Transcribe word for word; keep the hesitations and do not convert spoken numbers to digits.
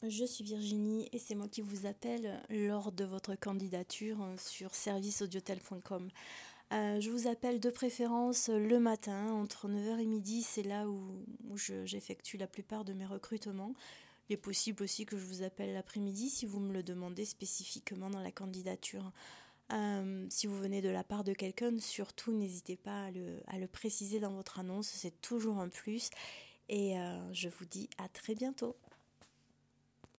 Je suis Virginie et c'est moi qui vous appelle lors de votre candidature sur service audiotel point com. Euh, je vous appelle de préférence le matin, entre neuf heures et midi, c'est là où, où je- j'effectue la plupart de mes recrutements. Il est possible aussi que je vous appelle l'après-midi si vous me le demandez spécifiquement dans la candidature. Euh, si vous venez de la part de quelqu'un, surtout n'hésitez pas à le, à le préciser dans votre annonce, c'est toujours un plus. Et euh, je vous dis à très bientôt.